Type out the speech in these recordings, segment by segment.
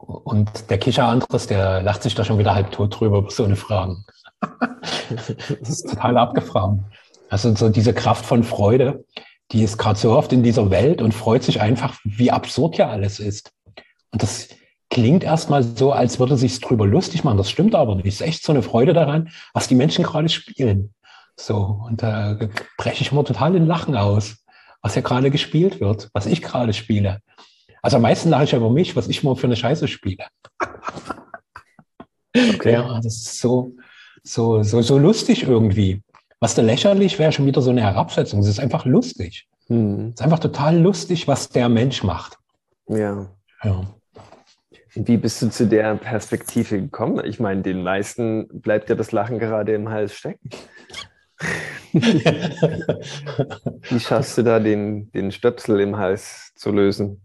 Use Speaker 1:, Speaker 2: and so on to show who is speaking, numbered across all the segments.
Speaker 1: Und der Kicher-Andres, der lacht sich da schon wieder halb tot drüber über so eine Fragen. Das ist total abgefahren. Also so diese Kraft von Freude, die ist gerade so oft in dieser Welt und freut sich einfach, wie absurd ja alles ist. Und das klingt erstmal so, als würde sich drüber lustig machen. Das stimmt aber nicht. Es ist echt so eine Freude daran, was die Menschen gerade spielen. So, und da breche ich immer total in Lachen aus, was ja gerade gespielt wird, was ich gerade spiele. Also am meisten lache ich über mich, was ich immer für eine Scheiße spiele.
Speaker 2: Okay.
Speaker 1: Ja, das ist so lustig irgendwie. Was da lächerlich wäre, schon wieder so eine Herabsetzung. Es ist einfach lustig. Es ist einfach total lustig, was der Mensch macht.
Speaker 2: Ja.
Speaker 1: Ja.
Speaker 2: Wie bist du zu der Perspektive gekommen? Ich meine, den meisten bleibt ja das Lachen gerade im Hals stecken. Wie schaffst du da den Stöpsel im Hals zu lösen?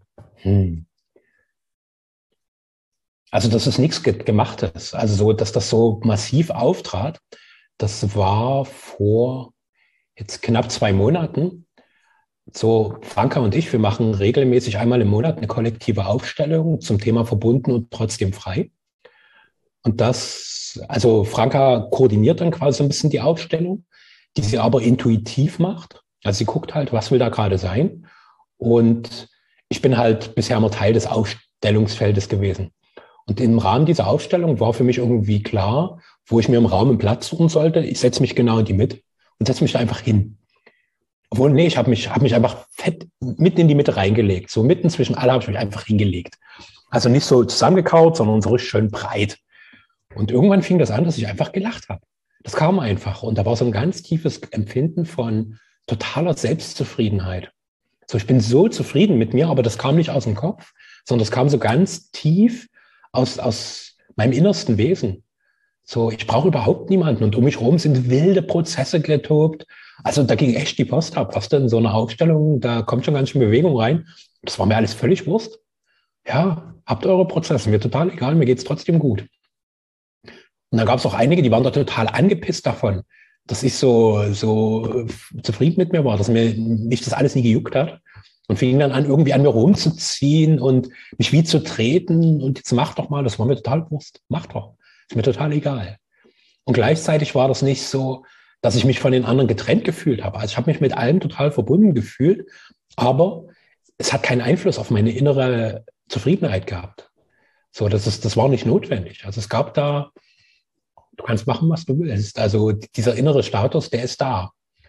Speaker 1: Also das ist nichts Gemachtes. Also so, dass das so massiv auftrat, das war vor jetzt knapp 2 Monaten. So, Franka und ich, wir machen regelmäßig einmal im Monat eine kollektive Aufstellung zum Thema verbunden und trotzdem frei. Und das, also Franka koordiniert dann quasi so ein bisschen die Aufstellung, die sie aber intuitiv macht. Also sie guckt halt, was will da gerade sein. Und ich bin halt bisher immer Teil des Aufstellungsfeldes gewesen. Und im Rahmen dieser Aufstellung war für mich irgendwie klar, wo ich mir im Raum einen Platz suchen sollte. Ich setze mich genau in die Mitte und setze mich da einfach hin. Obwohl, nee, ich hab mich einfach fett mitten in die Mitte reingelegt. So mitten zwischen alle habe ich mich einfach hingelegt. Also nicht so zusammengekauert, sondern so richtig schön breit. Und irgendwann fing das an, dass ich einfach gelacht habe. Das kam einfach. Und da war so ein ganz tiefes Empfinden von totaler Selbstzufriedenheit. So, ich bin so zufrieden mit mir, aber das kam nicht aus dem Kopf, sondern das kam so ganz tief aus meinem innersten Wesen. So, ich brauche überhaupt niemanden. Und um mich herum sind wilde Prozesse getobt. Also da ging echt die Post ab. Was denn so eine Aufstellung, da kommt schon ganz schön Bewegung rein. Das war mir alles völlig Wurst. Ja, habt eure Prozesse, mir total egal, mir geht's trotzdem gut. Und dann gab es auch einige, die waren da total angepisst davon, dass ich so zufrieden mit mir war, dass mich das alles nie gejuckt hat. Und fingen dann an, irgendwie an mir rumzuziehen und mich wie zu treten. Und jetzt mach doch mal, das war mir total Wurst. Mach doch. Ist mir total egal. Und gleichzeitig war das nicht so, dass ich mich von den anderen getrennt gefühlt habe. Also ich habe mich mit allem total verbunden gefühlt, aber es hat keinen Einfluss auf meine innere Zufriedenheit gehabt. So, das war nicht notwendig. Also es gab da, du kannst machen, was du willst. Also dieser innere Status, der ist da.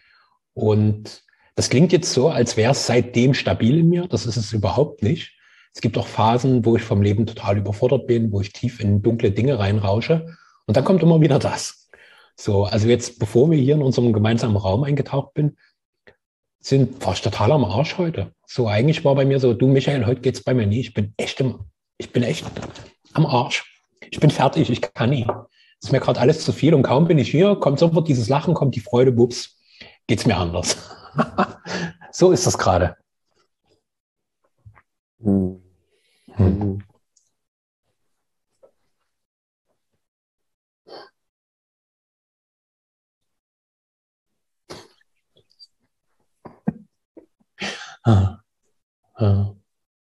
Speaker 1: Und das klingt jetzt so, als wäre es seitdem stabil in mir. Das ist es überhaupt nicht. Es gibt auch Phasen, wo ich vom Leben total überfordert bin, wo ich tief in dunkle Dinge reinrausche. Und dann kommt immer wieder das. So, also jetzt, bevor wir hier in unserem gemeinsamen Raum eingetaucht bin, war ich total am Arsch heute. So, eigentlich war bei mir so, du Michael, heute geht's bei mir nie. Ich bin echt am Arsch. Ich bin fertig, ich kann nie. Es ist mir gerade alles zu viel und kaum bin ich hier, kommt sofort dieses Lachen, kommt die Freude, bups, geht's mir anders. So ist das gerade.
Speaker 2: Hm. Hm.
Speaker 1: Ah, ah.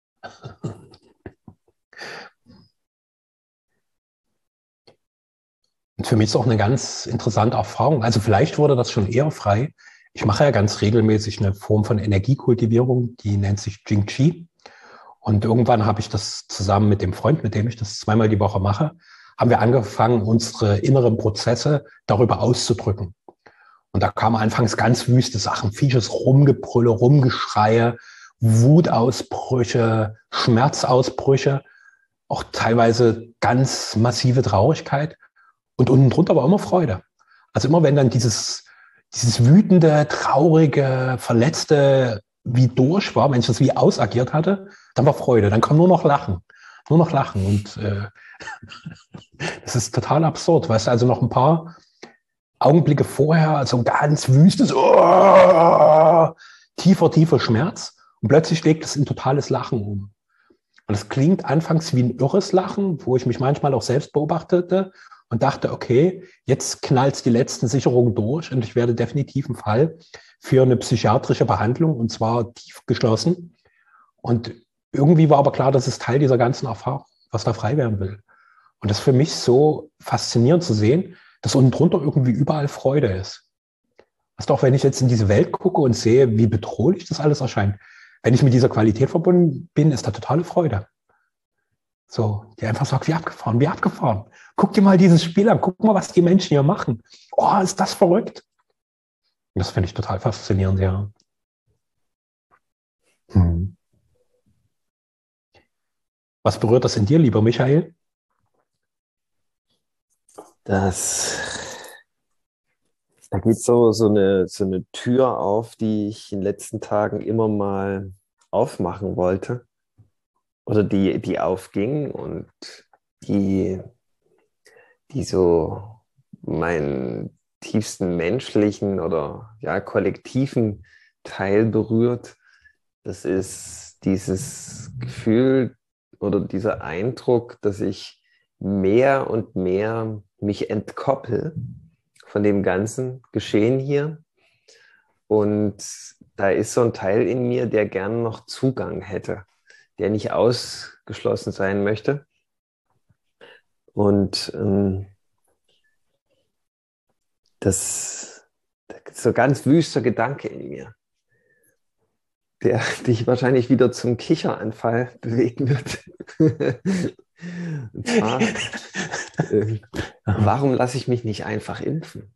Speaker 1: Und für mich ist auch eine ganz interessante Erfahrung. Also vielleicht wurde das schon eher frei. Ich mache ja ganz regelmäßig eine Form von Energiekultivierung, die nennt sich Jing Qi. Und irgendwann habe ich das zusammen mit dem Freund, mit dem ich das zweimal die Woche mache, haben wir angefangen, unsere inneren Prozesse darüber auszudrücken. Und da kamen anfangs ganz wüste Sachen, vieles Rumgebrülle, Rumgeschreie, Wutausbrüche, Schmerzausbrüche, auch teilweise ganz massive Traurigkeit. Und unten drunter war immer Freude. Also immer wenn dann dieses wütende, traurige, verletzte wie durch war, wenn ich das wie ausagiert hatte, dann war Freude. Dann kam nur noch Lachen. Nur noch Lachen. Und das ist total absurd. Weißt du, also noch ein paar Augenblicke vorher, so ein ganz wüstes, tiefer Schmerz. Und plötzlich legt es in totales Lachen um. Und es klingt anfangs wie ein irres Lachen, wo ich mich manchmal auch selbst beobachtete und dachte, okay, jetzt knallt die letzten Sicherungen durch und ich werde definitiv einen Fall für eine psychiatrische Behandlung und zwar tief geschlossen. Und irgendwie war aber klar, das ist Teil dieser ganzen Erfahrung. was da frei werden will. Und das ist für mich so faszinierend zu sehen, dass unten drunter irgendwie überall Freude ist. Weißt du, auch wenn ich jetzt in diese Welt gucke und sehe, wie bedrohlich das alles erscheint, wenn ich mit dieser Qualität verbunden bin, ist da totale Freude. So, die einfach sagt, wie abgefahren, wie abgefahren. Guck dir mal dieses Spiel an, guck mal, was die Menschen hier machen. Oh, ist das verrückt. Und das finde ich total faszinierend, ja. Hm. Was berührt das in dir, lieber Michael?
Speaker 2: Da geht so eine Tür auf, die ich in den letzten Tagen immer mal aufmachen wollte. Oder die aufging und die, die so meinen tiefsten menschlichen oder ja, kollektiven Teil berührt. Das ist dieses Gefühl oder dieser Eindruck, dass ich mehr und mehr mich entkoppel von dem ganzen Geschehen hier. Und da ist so ein Teil in mir, der gern noch Zugang hätte, der nicht ausgeschlossen sein möchte. Und das ist so ein ganz wüster Gedanke in mir, der dich wahrscheinlich wieder zum Kicheranfall bewegen wird. Und zwar, warum lasse ich mich nicht einfach impfen?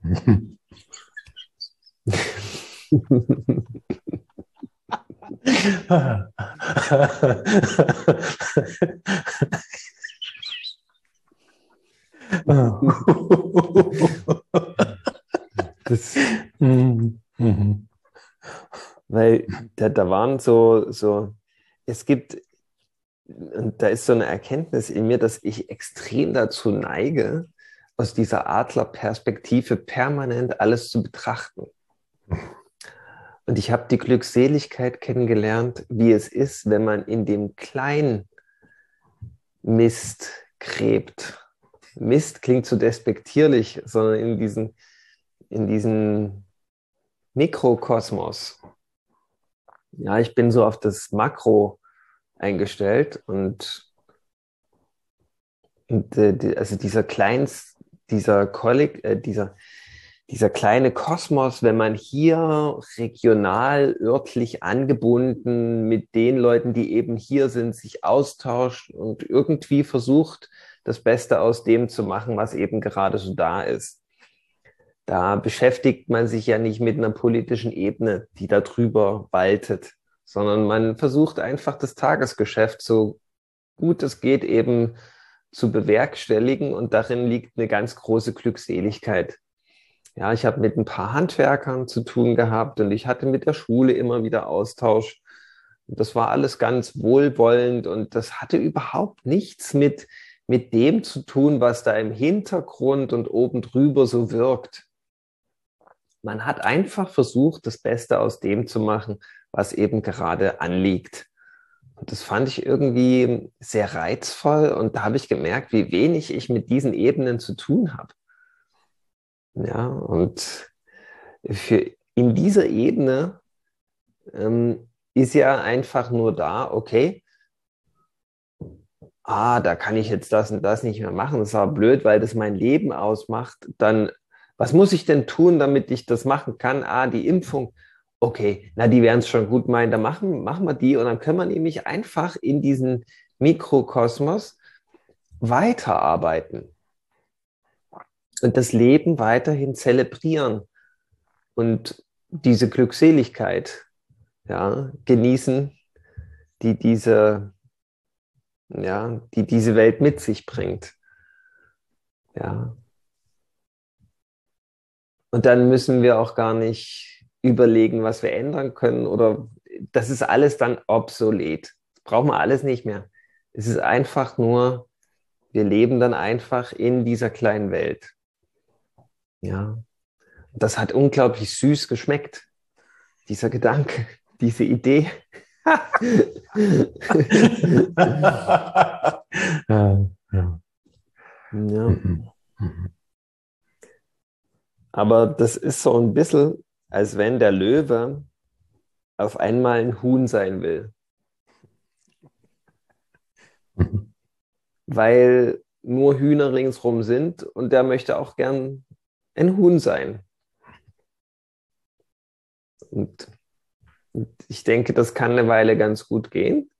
Speaker 2: Das, weil da waren es gibt, und da ist so eine Erkenntnis in mir, dass ich extrem dazu neige, aus dieser Adlerperspektive permanent alles zu betrachten. Und ich habe die Glückseligkeit kennengelernt, wie es ist, wenn man in dem kleinen Mist gräbt. Mist klingt so despektierlich, sondern in diesen Mikrokosmos. Ja, ich bin so auf das Makro eingestellt und also dieser kleine Kosmos, wenn man hier regional, örtlich angebunden mit den Leuten, die eben hier sind, sich austauscht und irgendwie versucht, das Beste aus dem zu machen, was eben gerade so da ist. Da beschäftigt man sich ja nicht mit einer politischen Ebene, die da drüber waltet, sondern man versucht einfach das Tagesgeschäft so gut es geht eben zu bewerkstelligen und darin liegt eine ganz große Glückseligkeit. Ja, ich habe mit ein paar Handwerkern zu tun gehabt und ich hatte mit der Schule immer wieder Austausch. Und das war alles ganz wohlwollend und das hatte überhaupt nichts mit dem zu tun, was da im Hintergrund und oben drüber so wirkt. Man hat einfach versucht, das Beste aus dem zu machen, was eben gerade anliegt. Und das fand ich irgendwie sehr reizvoll und da habe ich gemerkt, wie wenig ich mit diesen Ebenen zu tun habe. Ja, und in dieser Ebene ist ja einfach nur da, okay, da kann ich jetzt das und das nicht mehr machen. Das ist aber blöd, weil das mein Leben ausmacht. Dann, was muss ich denn tun, damit ich das machen kann? Die Impfung. Okay, na, die werden es schon gut meinen. Dann machen wir die und dann können wir nämlich einfach in diesen Mikrokosmos weiterarbeiten und das Leben weiterhin zelebrieren und diese Glückseligkeit, ja, genießen, die diese Welt mit sich bringt. Ja. Und dann müssen wir auch gar nicht überlegen, was wir ändern können oder das ist alles dann obsolet. Das brauchen wir alles nicht mehr. Es ist einfach nur, wir leben dann einfach in dieser kleinen Welt. Ja. Das hat unglaublich süß geschmeckt, dieser Gedanke, diese Idee.
Speaker 1: Ja, ja.
Speaker 2: Ja. Aber das ist so ein bisschen, als wenn der Löwe auf einmal ein Huhn sein will. weil nur Hühner ringsrum sind und der möchte auch gern ein Huhn sein. Und ich denke, das kann eine Weile ganz gut gehen,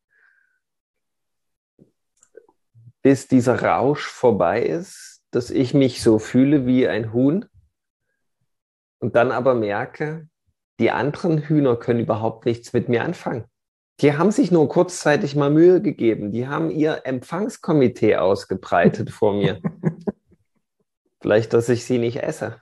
Speaker 2: bis dieser Rausch vorbei ist, dass ich mich so fühle wie ein Huhn und dann aber merke, die anderen Hühner können überhaupt nichts mit mir anfangen. Die haben sich nur kurzzeitig mal Mühe gegeben. Die haben ihr Empfangskomitee ausgebreitet vor mir. Vielleicht, dass ich sie nicht esse.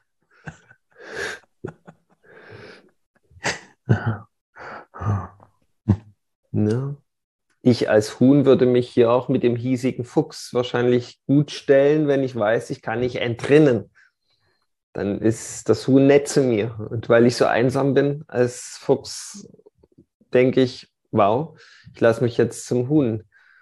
Speaker 2: Ne? Ich als Huhn würde mich hier auch mit dem hiesigen Fuchs wahrscheinlich gut stellen, wenn ich weiß, ich kann nicht entrinnen. Dann ist das Huhn nett zu mir. Und weil ich so einsam bin als Fuchs, denke ich, wow, ich lasse mich jetzt zum Huhn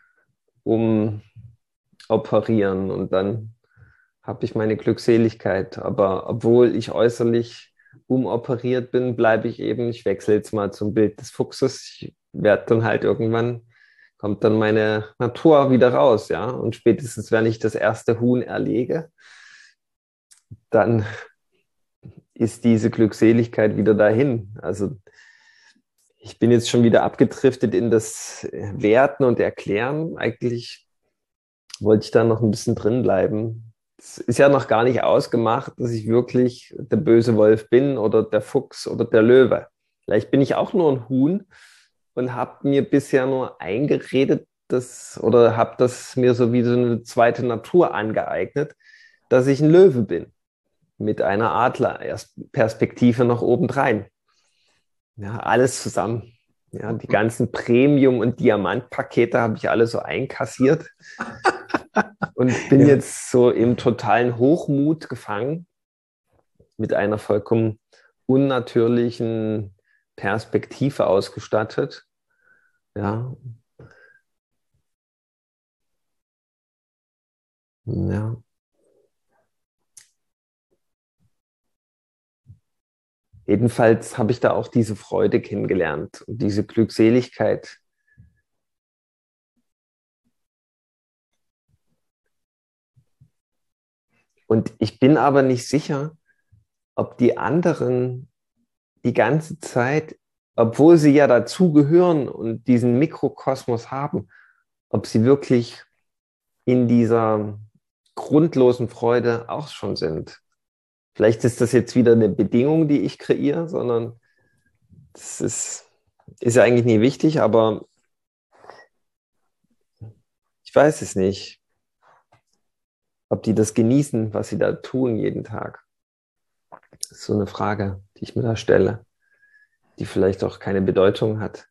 Speaker 2: umoperieren und dann habe ich meine Glückseligkeit. Aber obwohl ich äußerlich umoperiert bin, bleibe ich eben, ich wechsle jetzt mal zum Bild des Fuchses. Ich werde dann halt irgendwann, kommt dann meine Natur wieder raus, ja. Und spätestens, wenn ich das erste Huhn erlege, dann ist diese Glückseligkeit wieder dahin. Also ich bin jetzt schon wieder abgedriftet in das Werten und Erklären. Eigentlich wollte ich da noch ein bisschen drin bleiben. Es ist ja noch gar nicht ausgemacht, dass ich wirklich der böse Wolf bin oder der Fuchs oder der Löwe. Vielleicht bin ich auch nur ein Huhn und habe mir bisher nur eingeredet, oder habe das mir so wie so eine zweite Natur angeeignet, dass ich ein Löwe bin mit einer Adlerperspektive noch obendrein. Ja, alles zusammen. Ja, die ganzen Premium- und Diamantpakete habe ich alle so einkassiert und bin
Speaker 1: Ja.
Speaker 2: jetzt so im totalen Hochmut gefangen mit einer vollkommen unnatürlichen Perspektive ausgestattet. Ja, ja. Jedenfalls habe ich da auch diese Freude kennengelernt und diese Glückseligkeit. Und ich bin aber nicht sicher, ob die anderen die ganze Zeit, obwohl sie ja dazugehören und diesen Mikrokosmos haben, ob sie wirklich in dieser grundlosen Freude auch schon sind. Vielleicht ist das jetzt wieder eine Bedingung, die ich kreiere, sondern das ist ja eigentlich nie wichtig, aber ich weiß es nicht, ob die das genießen, was sie da tun jeden Tag. Das ist so eine Frage, die ich mir da stelle, die vielleicht auch keine Bedeutung hat.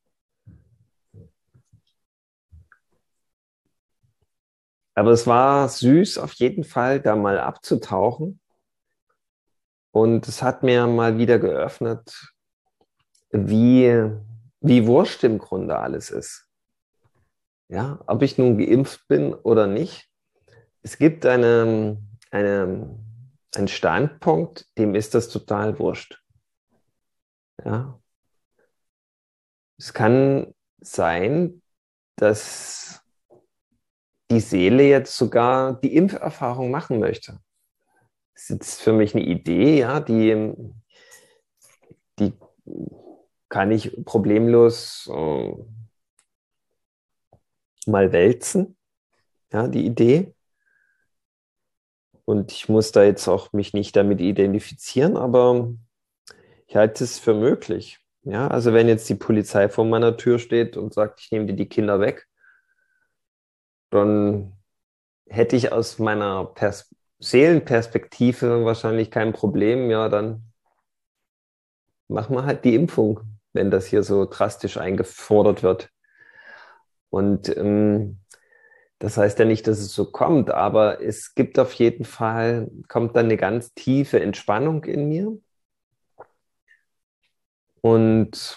Speaker 2: Aber es war süß, auf jeden Fall da mal abzutauchen. Und es hat mir mal wieder geöffnet, wie, wie wurscht im Grunde alles ist. Ja, ob ich nun geimpft bin oder nicht. Es gibt einen Standpunkt, dem ist das total wurscht. Ja, es kann sein, dass die Seele jetzt sogar die Impferfahrung machen möchte. Das ist jetzt für mich eine Idee, ja, die kann ich problemlos mal wälzen, ja, die Idee. Und ich muss da jetzt auch mich nicht damit identifizieren, aber ich halte es für möglich. Ja, also wenn jetzt die Polizei vor meiner Tür steht und sagt, ich nehme dir die Kinder weg, dann hätte ich aus meiner Seelenperspektive wahrscheinlich kein Problem. Ja, dann machen wir halt die Impfung, wenn das hier so drastisch eingefordert wird. Und das heißt ja nicht, dass es so kommt, aber es gibt auf jeden Fall, kommt dann eine ganz tiefe Entspannung in mir. Und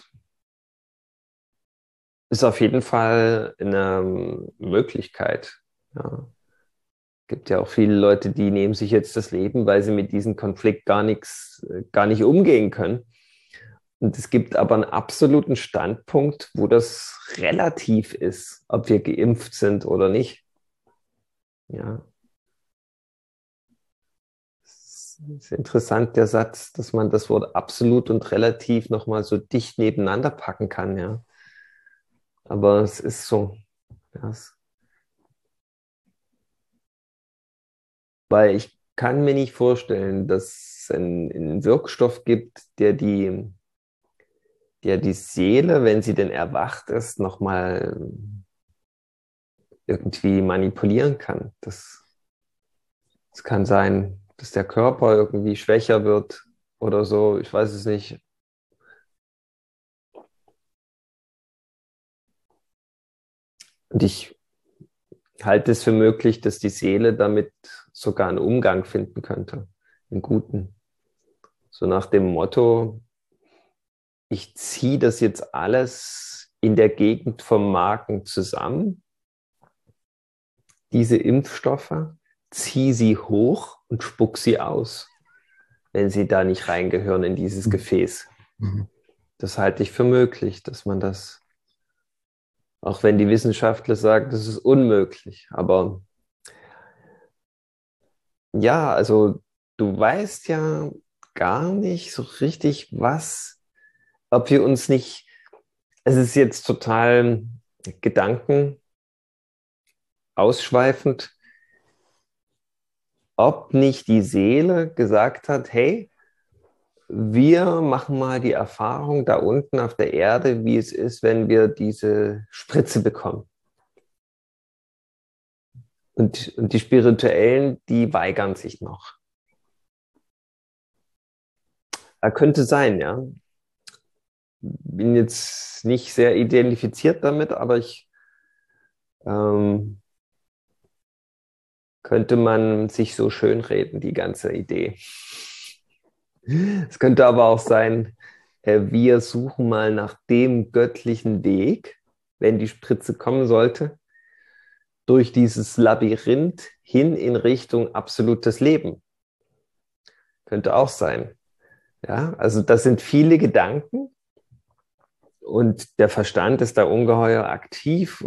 Speaker 2: ist auf jeden Fall eine Möglichkeit. Ja. Gibt ja auch viele Leute, die nehmen sich jetzt das Leben, weil sie mit diesem Konflikt gar nicht umgehen können. Und es gibt aber einen absoluten Standpunkt, wo das relativ ist, ob wir geimpft sind oder nicht. Ja. Es ist interessant, der Satz, dass man das Wort absolut und relativ nochmal so dicht nebeneinander packen kann, ja. Aber es ist so. Ja, weil ich kann mir nicht vorstellen, dass es einen Wirkstoff gibt, der die Seele, wenn sie denn erwacht ist, nochmal irgendwie manipulieren kann. Das kann sein, dass der Körper irgendwie schwächer wird oder so. Ich weiß es nicht. Und ich halte es für möglich, dass die Seele damit sogar einen Umgang finden könnte, einen guten. So nach dem Motto, ich ziehe das jetzt alles in der Gegend vom Magen zusammen, diese Impfstoffe, ziehe sie hoch und spuck sie aus, wenn sie da nicht reingehören in dieses Gefäß.
Speaker 1: Mhm.
Speaker 2: Das halte ich für möglich, dass man das, auch wenn die Wissenschaftler sagen, das ist unmöglich. Aber ja, also du weißt ja gar nicht so richtig, ob wir uns nicht, es ist jetzt total Gedanken ausschweifend, ob nicht die Seele gesagt hat, hey, wir machen mal die Erfahrung da unten auf der Erde, wie es ist, wenn wir diese Spritze bekommen. Und die Spirituellen, die weigern sich noch. Könnte sein, ja. Bin jetzt nicht sehr identifiziert damit, aber ähm, könnte man sich so schönreden, die ganze Idee. Es könnte aber auch sein, wir suchen mal nach dem göttlichen Weg, wenn die Spritze kommen sollte, durch dieses Labyrinth hin in Richtung absolutes Leben. Könnte auch sein. Ja, also das sind viele Gedanken und der Verstand ist da ungeheuer aktiv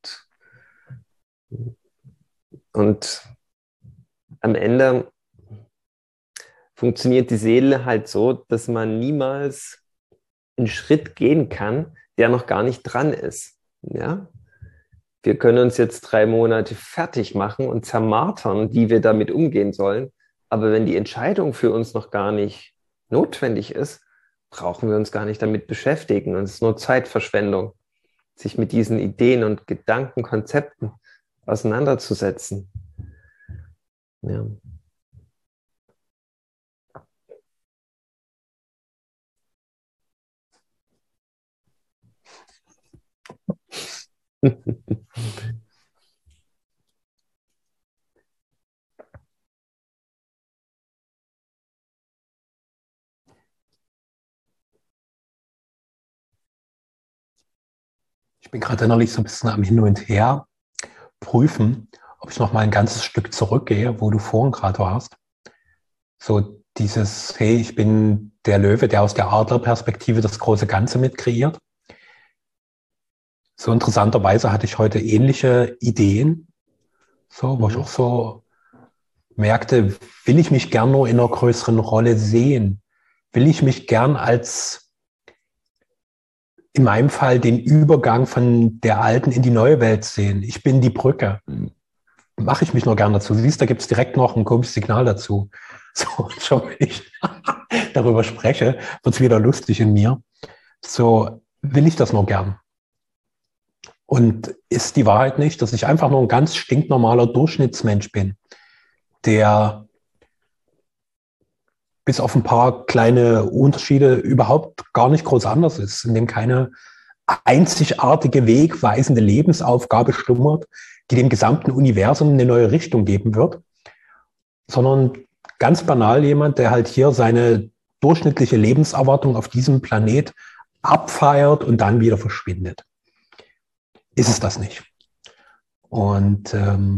Speaker 2: und am Ende funktioniert die Seele halt so, dass man niemals einen Schritt gehen kann, der noch gar nicht dran ist. Ja? Wir können uns jetzt 3 Monate fertig machen und zermartern, wie wir damit umgehen sollen. Aber wenn die Entscheidung für uns noch gar nicht notwendig ist, brauchen wir uns gar nicht damit beschäftigen. Und es ist nur Zeitverschwendung, sich mit diesen Ideen und Gedanken, Konzepten auseinanderzusetzen. Ja.
Speaker 1: Ich bin gerade innerlich so ein bisschen am Hin und Her prüfen, ob ich noch mal ein ganzes Stück zurückgehe, wo du vorhin gerade warst. So dieses, hey, ich bin der Löwe, der aus der Adlerperspektive das große Ganze mit kreiert. So interessanterweise hatte ich heute ähnliche Ideen, so, wo ich auch so merkte, will ich mich gern nur in einer größeren Rolle sehen? Will ich mich gern als, in meinem Fall, den Übergang von der alten in die neue Welt sehen? Ich bin die Brücke. Mache ich mich nur gern dazu. Siehst, da gibt es direkt noch ein komisches Signal dazu. So, schon wenn ich darüber spreche, wird es wieder lustig in mir. So, will ich das nur gern? Und ist die Wahrheit nicht, dass ich einfach nur ein ganz stinknormaler Durchschnittsmensch bin, der bis auf ein paar kleine Unterschiede überhaupt gar nicht groß anders ist, in dem keine einzigartige, wegweisende Lebensaufgabe schlummert, die dem gesamten Universum eine neue Richtung geben wird, sondern ganz banal jemand, der halt hier seine durchschnittliche Lebenserwartung auf diesem Planet abfeiert und dann wieder verschwindet. Ist es das nicht? Und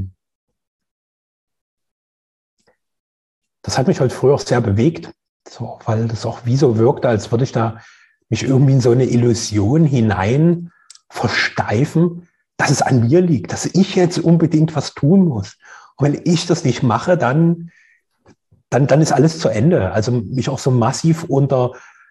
Speaker 1: das hat mich heute früh auch sehr bewegt, so, weil das auch wie so wirkte, als würde ich da mich irgendwie in so eine Illusion hinein versteifen, dass es an mir liegt, dass ich jetzt unbedingt was tun muss. Und wenn ich das nicht mache, dann ist alles zu Ende. Also mich auch so massiv unter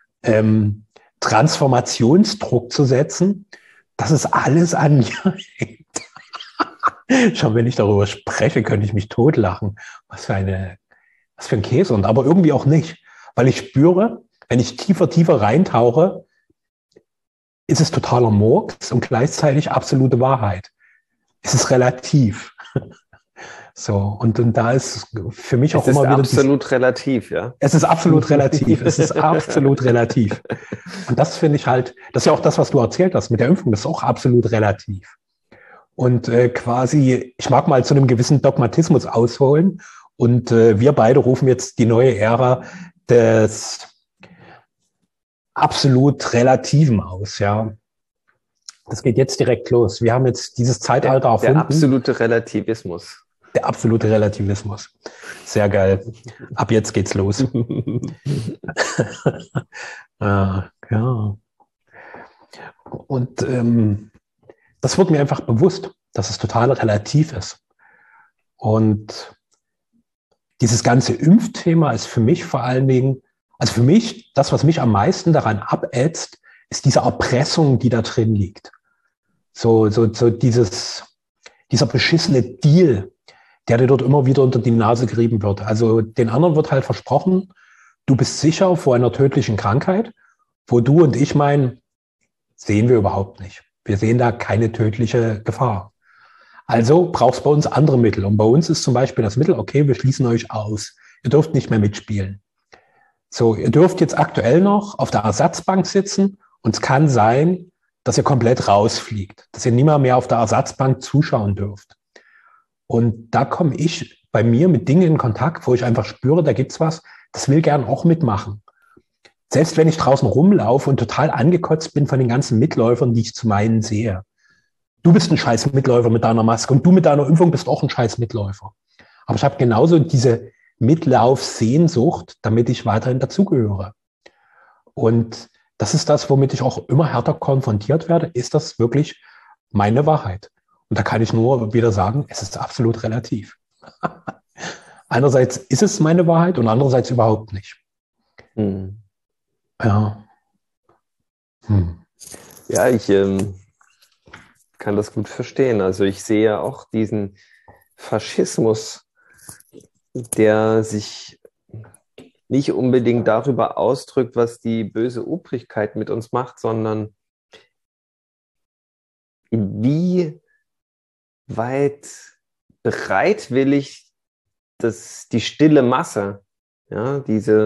Speaker 1: Transformationsdruck zu setzen, das ist alles an mir hängt. Schon wenn ich darüber spreche, könnte ich mich totlachen. Was für ein Käse. Und aber irgendwie auch nicht. Weil ich spüre, wenn ich tiefer reintauche, ist es totaler Murks und gleichzeitig absolute Wahrheit. Es ist relativ. So, und da ist für mich auch immer wieder.
Speaker 2: Es ist absolut relativ, ja.
Speaker 1: Es ist absolut relativ. Es ist absolut relativ. Und das finde ich halt, das ist ja auch das, was du erzählt hast mit der Impfung, das ist auch absolut relativ. Und quasi, ich mag mal zu einem gewissen Dogmatismus ausholen. Und wir beide rufen jetzt die neue Ära des absolut Relativen aus, ja. Das geht jetzt direkt los. Wir haben jetzt dieses Zeitalter erfunden.
Speaker 2: Der absolute Relativismus.
Speaker 1: Der absolute Relativismus. Sehr geil. Ab jetzt geht's los. Ja. Und das wird mir einfach bewusst, dass es total relativ ist. Und dieses ganze Impfthema ist für mich vor allen Dingen, also für mich, das, was mich am meisten daran abätzt, ist diese Erpressung, die da drin liegt. So dieser beschissene Deal, der dir dort immer wieder unter die Nase gerieben wird. Also den anderen wird halt versprochen, du bist sicher vor einer tödlichen Krankheit, wo du und ich meinen, sehen wir überhaupt nicht. Wir sehen da keine tödliche Gefahr. Also brauchst du bei uns andere Mittel. Und bei uns ist zum Beispiel das Mittel, okay, wir schließen euch aus. Ihr dürft nicht mehr mitspielen. So, ihr dürft jetzt aktuell noch auf der Ersatzbank sitzen und es kann sein, dass ihr komplett rausfliegt, dass ihr niemals mehr auf der Ersatzbank zuschauen dürft. Und da komme ich bei mir mit Dingen in Kontakt, wo ich einfach spüre, da gibt's was, das will gern auch mitmachen. Selbst wenn ich draußen rumlaufe und total angekotzt bin von den ganzen Mitläufern, die ich zu meinen sehe. Du bist ein scheiß Mitläufer mit deiner Maske und du mit deiner Impfung bist auch ein scheiß Mitläufer. Aber ich habe genauso diese Mitlaufsehnsucht, damit ich weiterhin dazugehöre. Und das ist das, womit ich auch immer härter konfrontiert werde. Ist das wirklich meine Wahrheit? Und da kann ich nur wieder sagen, es ist absolut relativ. Einerseits ist es meine Wahrheit und andererseits überhaupt nicht.
Speaker 2: Hm.
Speaker 1: Ja.
Speaker 2: Ja, ich kann das gut verstehen. Also ich sehe auch diesen Faschismus, der sich nicht unbedingt darüber ausdrückt, was die böse Obrigkeit mit uns macht, sondern wie weit bereitwillig die stille Masse, ja,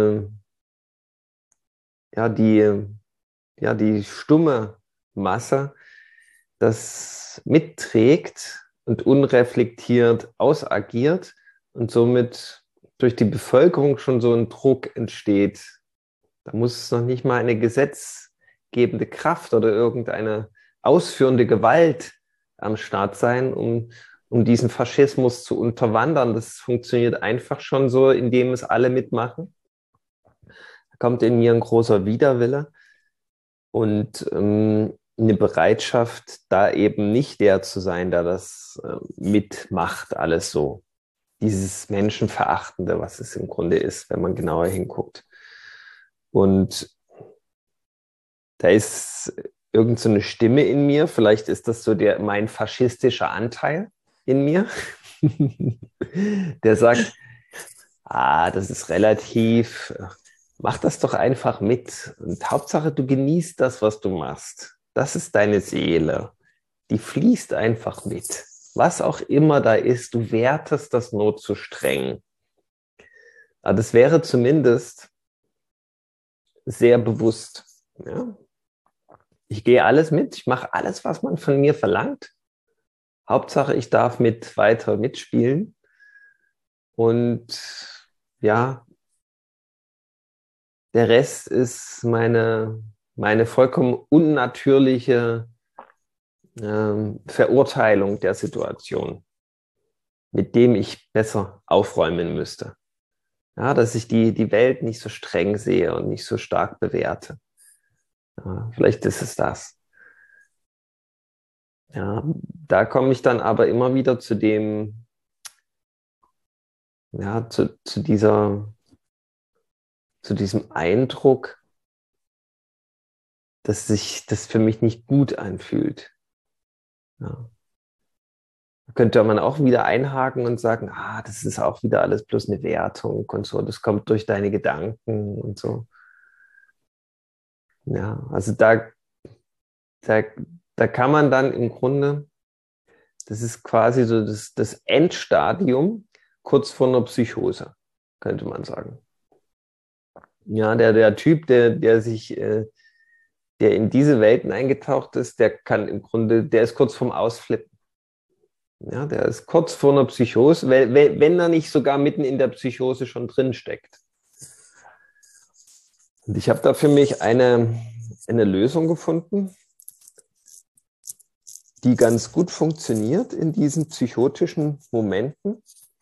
Speaker 2: die stumme Masse, das mitträgt und unreflektiert ausagiert und somit durch die Bevölkerung schon so ein Druck entsteht. Da muss es noch nicht mal eine gesetzgebende Kraft oder irgendeine ausführende Gewalt am Start sein, um diesen Faschismus zu unterwandern. Das funktioniert einfach schon so, indem es alle mitmachen. Da kommt in mir ein großer Widerwille und eine Bereitschaft, da eben nicht der zu sein, der das mitmacht, alles so. Dieses Menschenverachtende, was es im Grunde ist, wenn man genauer hinguckt. Und da ist irgend so eine Stimme in mir, vielleicht ist das so mein faschistischer Anteil in mir, der sagt, das ist relativ, mach das doch einfach mit. Und Hauptsache, du genießt das, was du machst. Das ist deine Seele. Die fließt einfach mit. Was auch immer da ist, du wertest das nur zu streng. Aber das wäre zumindest sehr bewusst. Ja? Ich gehe alles mit, ich mache alles, was man von mir verlangt. Hauptsache, ich darf weiter mitspielen. Und ja, der Rest ist meine vollkommen unnatürliche Verurteilung der Situation, mit dem ich besser aufräumen müsste. Ja, dass ich die Welt nicht so streng sehe und nicht so stark bewerte. Ja, vielleicht ist es das. Ja, da komme ich dann aber immer wieder zu dem ja, zu diesem Eindruck, dass sich das für mich nicht gut anfühlt. Ja. Da könnte man auch wieder einhaken und sagen, das ist auch wieder alles bloß eine Wertung und so, das kommt durch deine Gedanken und so. Ja, also da, da kann man dann im Grunde, das ist quasi so das Endstadium kurz vor einer Psychose, könnte man sagen. Ja, der Typ, der in diese Welten eingetaucht ist, der kann im Grunde, der ist kurz vorm Ausflippen. Ja, der ist kurz vor einer Psychose, wenn er nicht sogar mitten in der Psychose schon drin steckt. Und ich habe da für mich eine Lösung gefunden, die ganz gut funktioniert in diesen psychotischen Momenten.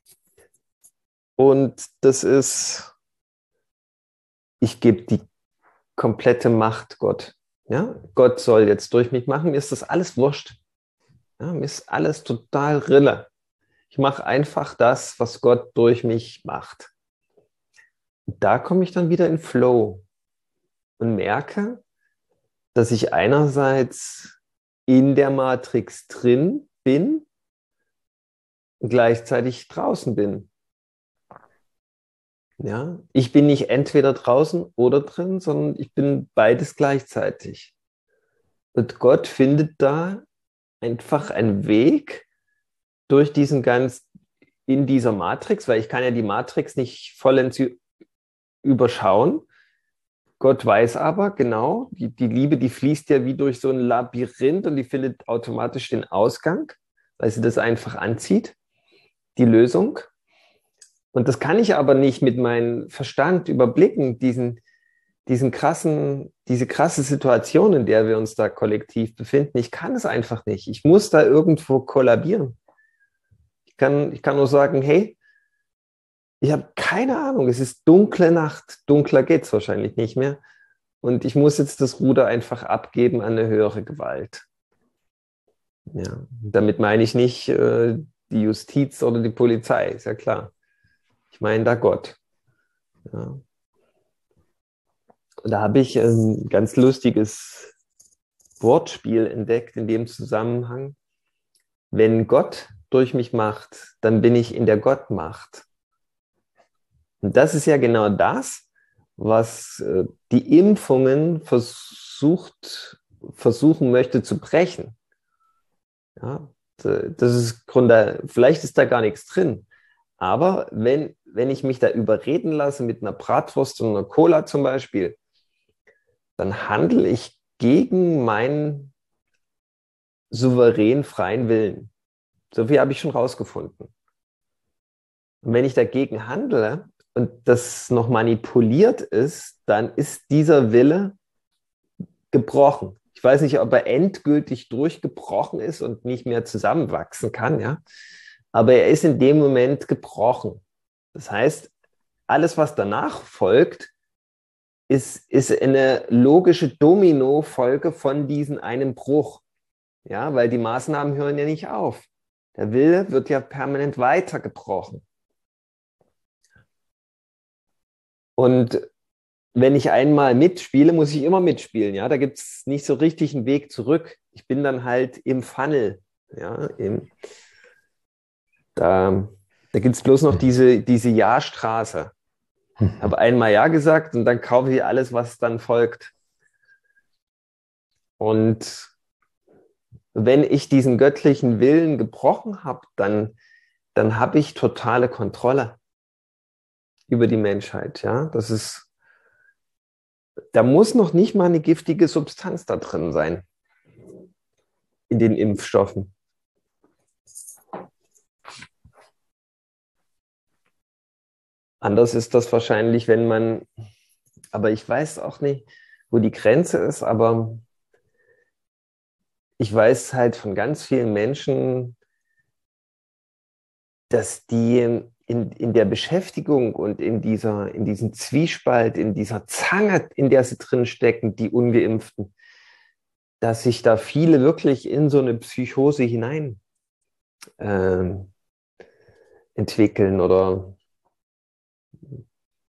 Speaker 2: Und das ist, ich gebe die komplette Macht Gott. Ja? Gott soll jetzt durch mich machen, mir ist das alles wurscht. Ja, mir ist alles total Rille. Ich mache einfach das, was Gott durch mich macht. Und da komme ich dann wieder in Flow und merke, dass ich einerseits in der Matrix drin bin und gleichzeitig draußen bin. Ja, ich bin nicht entweder draußen oder drin, sondern ich bin beides gleichzeitig. Und Gott findet da einfach einen Weg durch in dieser Matrix, weil ich kann ja die Matrix nicht vollends überschauen. Gott weiß aber genau, die Liebe, die fließt ja wie durch so ein Labyrinth und die findet automatisch den Ausgang, weil sie das einfach anzieht, die Lösung. Und das kann ich aber nicht mit meinem Verstand überblicken, diese krasse Situation, in der wir uns da kollektiv befinden. Ich kann es einfach nicht. Ich muss da irgendwo kollabieren. Ich kann nur sagen, hey, ich habe keine Ahnung, es ist dunkle Nacht, dunkler geht es wahrscheinlich nicht mehr. Und ich muss jetzt das Ruder einfach abgeben an eine höhere Gewalt. Ja, damit meine ich nicht die Justiz oder die Polizei, ist ja klar. Ich meine da Gott. Ja. Und da habe ich ein ganz lustiges Wortspiel entdeckt in dem Zusammenhang. Wenn Gott durch mich macht, dann bin ich in der Gottmacht. Und das ist ja genau das, was die Impfungen versuchen möchte zu brechen. Ja, das ist Grunde, vielleicht ist da gar nichts drin. Aber wenn ich mich da überreden lasse mit einer Bratwurst und einer Cola zum Beispiel, dann handle ich gegen meinen souverän freien Willen. So viel habe ich schon rausgefunden. Und wenn ich dagegen handle und das noch manipuliert ist, dann ist dieser Wille gebrochen. Ich weiß nicht, ob er endgültig durchgebrochen ist und nicht mehr zusammenwachsen kann, ja. Aber er ist in dem Moment gebrochen. Das heißt, alles, was danach folgt, ist eine logische Domino-Folge von diesem einen Bruch. Ja, weil die Maßnahmen hören ja nicht auf. Der Wille wird ja permanent weitergebrochen. Und wenn ich einmal mitspiele, muss ich immer mitspielen. Ja, da gibt es nicht so richtig einen Weg zurück. Ich bin dann halt im Funnel. Ja, da gibt es bloß noch diese Ja-Straße. Ich habe einmal Ja gesagt und dann kaufe ich alles, was dann folgt. Und wenn ich diesen göttlichen Willen gebrochen habe, dann habe ich totale Kontrolle über die Menschheit. Ja, da muss noch nicht mal eine giftige Substanz da drin sein in den Impfstoffen. Anders ist das wahrscheinlich, aber ich weiß auch nicht, wo die Grenze ist, aber ich weiß halt von ganz vielen Menschen, dass die in der Beschäftigung und in diesem Zwiespalt, in dieser Zange, in der sie drin stecken, die Ungeimpften, dass sich da viele wirklich in so eine Psychose hinein entwickeln oder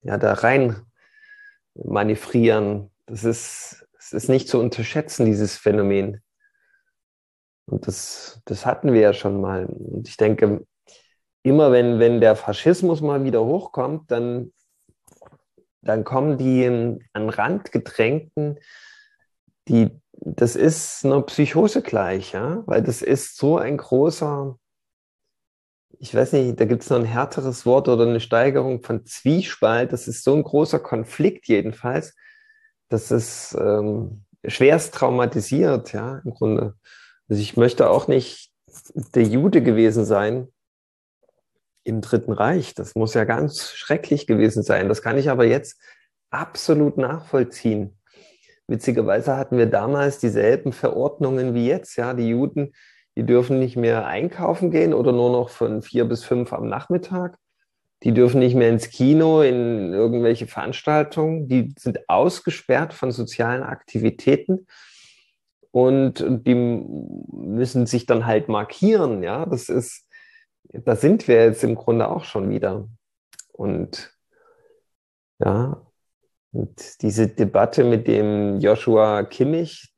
Speaker 2: ja, da rein manövrieren. Es ist nicht zu unterschätzen, dieses Phänomen. Und das hatten wir ja schon mal. Und ich denke, immer wenn der Faschismus mal wieder hochkommt, dann kommen die an den Rand gedrängten, das ist einer Psychose gleich, ja? Weil das ist so ein großer, ich weiß nicht, da gibt es noch ein härteres Wort oder eine Steigerung von Zwiespalt. Das ist so ein großer Konflikt jedenfalls, dass es schwerst traumatisiert, ja, im Grunde. Also ich möchte auch nicht der Jude gewesen sein im Dritten Reich. Das muss ja ganz schrecklich gewesen sein. Das kann ich aber jetzt absolut nachvollziehen. Witzigerweise hatten wir damals dieselben Verordnungen wie jetzt. Ja, die Juden, die dürfen nicht mehr einkaufen gehen oder nur noch von 4 bis 5 am Nachmittag. Die dürfen nicht mehr ins Kino, in irgendwelche Veranstaltungen. Die sind ausgesperrt von sozialen Aktivitäten und die müssen sich dann halt markieren. Ja, da sind wir jetzt im Grunde auch schon wieder. Und ja, und diese Debatte mit dem Joshua Kimmich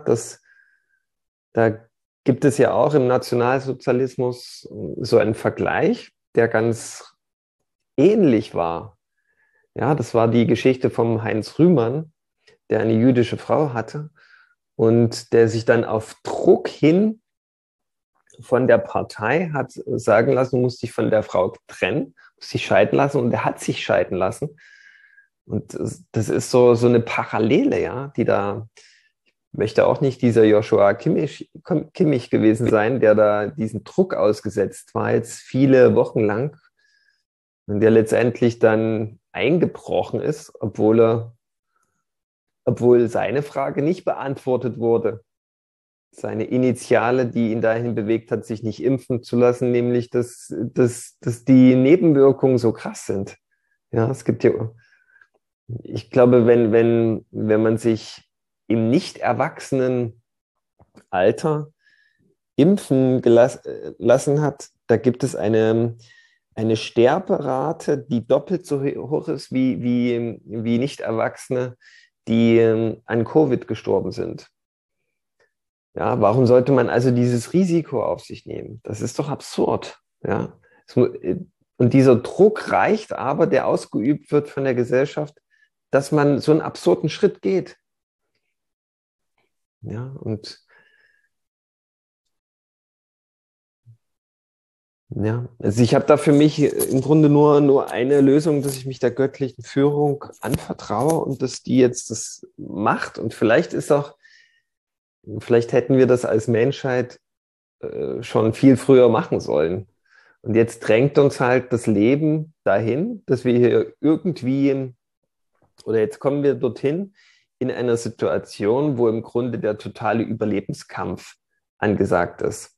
Speaker 2: da gibt es ja auch im Nationalsozialismus so einen Vergleich, der ganz ähnlich war. Ja, das war die Geschichte vom Heinz Rühmann, der eine jüdische Frau hatte und der sich dann auf Druck hin von der Partei hat sagen lassen, du musst dich von der Frau trennen, musst dich scheiden lassen, und er hat sich scheiden lassen. Und das ist so eine Parallele, ja, die da, ich möchte auch nicht dieser Joshua Kimmich gewesen sein, der da diesen Druck ausgesetzt war, jetzt viele Wochen lang, und der letztendlich dann eingebrochen ist, obwohl seine Frage nicht beantwortet wurde. Seine Initiale, die ihn dahin bewegt hat, sich nicht impfen zu lassen, nämlich, dass die Nebenwirkungen so krass sind. Ja, es gibt ja, ich glaube, wenn man sich im nicht erwachsenen Alter impfen lassen hat, da gibt es eine Sterberate, die doppelt so hoch ist wie Nicht-Erwachsene, die an Covid gestorben sind. Ja, warum sollte man also dieses Risiko auf sich nehmen? Das ist doch absurd. Ja? Und dieser Druck reicht aber, der ausgeübt wird von der Gesellschaft, dass man so einen absurden Schritt geht. Ja, und ja, also ich habe da für mich im Grunde nur eine Lösung, dass ich mich der göttlichen Führung anvertraue und dass die jetzt das macht. Und vielleicht hätten wir das als Menschheit schon viel früher machen sollen. Und jetzt drängt uns halt das Leben dahin, dass wir hier irgendwie, oder jetzt kommen wir dorthin, in einer Situation, wo im Grunde der totale Überlebenskampf angesagt ist.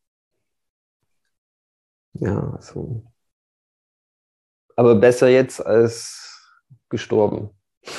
Speaker 2: Ja, so. Aber besser jetzt als gestorben.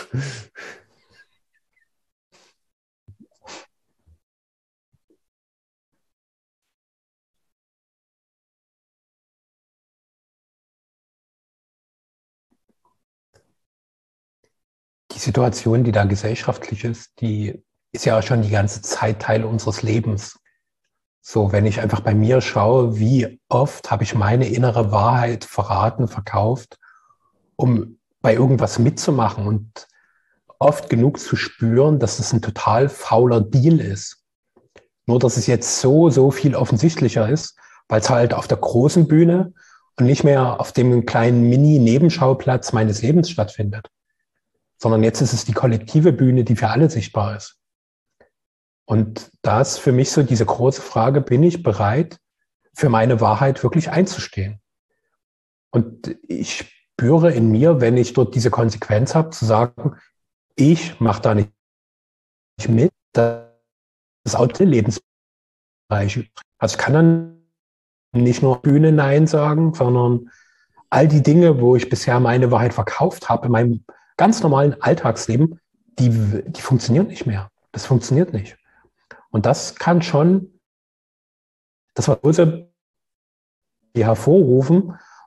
Speaker 1: Die Situation, die da gesellschaftlich ist, die ist ja auch schon die ganze Zeit Teil unseres Lebens. So, wenn ich einfach bei mir schaue, wie oft habe ich meine innere Wahrheit verraten, verkauft, um bei irgendwas mitzumachen und oft genug zu spüren, dass es ein total fauler Deal ist. Nur, dass es jetzt so viel offensichtlicher ist, weil es halt auf der großen Bühne und nicht mehr auf dem kleinen Mini-Nebenschauplatz meines Lebens stattfindet, sondern jetzt ist es die kollektive Bühne, die für alle sichtbar ist. Und da ist für mich so diese große Frage, bin ich bereit, für meine Wahrheit wirklich einzustehen? Und ich spüre in mir, wenn ich dort diese Konsequenz habe, zu sagen, ich mache da nicht mit, das auch der Lebensbereich. Also ich kann dann nicht nur Bühne Nein sagen, sondern all die Dinge, wo ich bisher meine Wahrheit verkauft habe in meinem ganz normalen Alltagsleben, die funktionieren nicht mehr. Das funktioniert nicht. Und das kann schon das Impulse hervorrufen,